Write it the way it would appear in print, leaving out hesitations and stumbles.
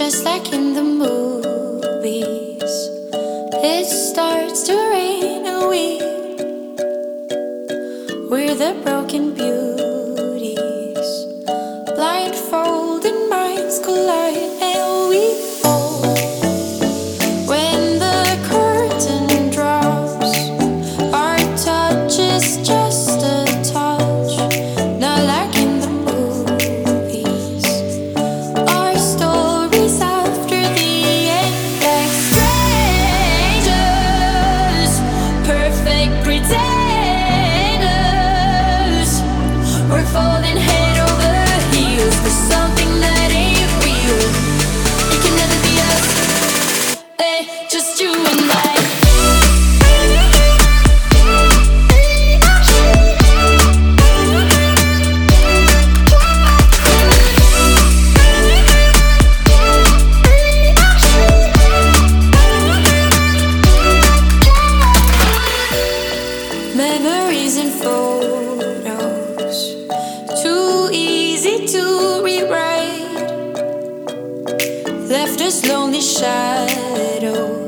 just like in the movies. It starts to rain and we're the broken beauties. Blindfolded minds collide and we fall. When the curtain drops, our touch is just a touch, not like in the movies. Our stories after the end, like strangers, perfect pretenders. We're falling head over heels for something that ain't real. It can never be us, just you and I. Memories and photos, too easy to rewrite, left us lonely shadows.